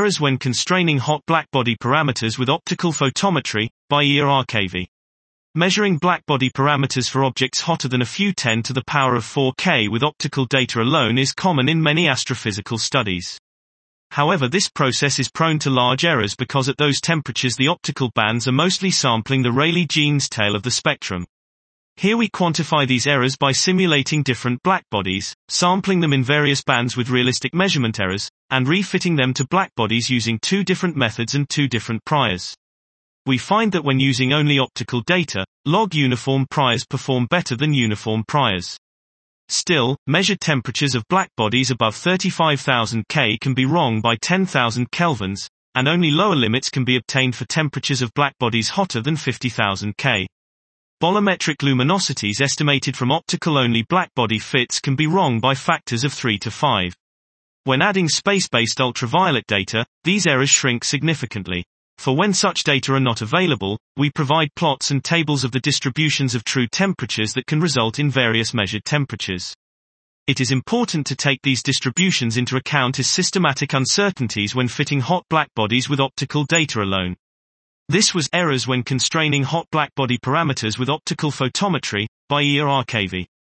Errors when constraining hot blackbody parameters with optical photometry, by ERRKV. Measuring blackbody parameters for objects hotter than a few 10 to the power of 4 K with optical data alone is common in many astrophysical studies. However, this process is prone to large errors because at those temperatures the optical bands are mostly sampling the Rayleigh-Jeans tail of the spectrum. Here we quantify these errors by simulating different blackbodies, sampling them in various bands with realistic measurement errors, and refitting them to blackbodies using two different methods and two different priors. We find that when using only optical data, log uniform priors perform better than uniform priors. Still, measured temperatures of blackbodies above 35,000 K can be wrong by 10,000 kelvins, and only lower limits can be obtained for temperatures of blackbodies hotter than 50,000 K. Bolometric luminosities estimated from optical-only blackbody fits can be wrong by factors of 3 to 5. When adding space-based ultraviolet data, these errors shrink significantly. For when such data are not available, we provide plots and tables of the distributions of true temperatures that can result in various measured temperatures. It is important to take these distributions into account as systematic uncertainties when fitting hot blackbodies with optical data alone. This was Errors when constraining hot blackbody parameters with optical photometry, by ERRKV.